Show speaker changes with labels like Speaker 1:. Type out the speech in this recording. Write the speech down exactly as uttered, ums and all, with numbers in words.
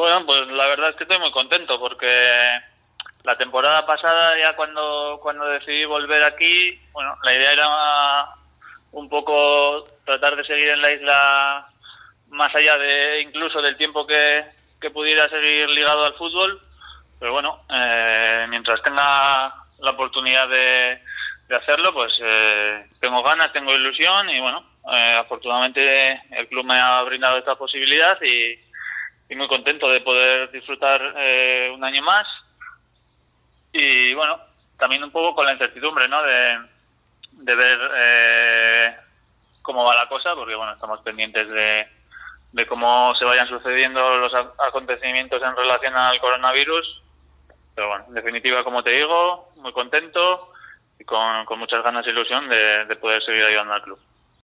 Speaker 1: Bueno, pues la verdad es que estoy muy contento porque la temporada pasada, ya cuando, cuando decidí volver aquí, bueno, la idea era un poco tratar de seguir en la isla más allá de incluso del tiempo que, que pudiera seguir ligado al fútbol, pero bueno, eh, mientras tenga la oportunidad de, de hacerlo, pues eh, tengo ganas, tengo ilusión y bueno, eh, afortunadamente el club me ha brindado esta posibilidad y, y muy contento de poder disfrutar eh, un año más y bueno, también un poco con la incertidumbre, ¿no? De, de ver eh, cómo va la cosa, porque bueno, estamos pendientes de, de cómo se vayan sucediendo los acontecimientos en relación al coronavirus. Pero bueno, en definitiva, como te digo, muy contento y con, con muchas ganas e ilusión de, de poder seguir ayudando al club.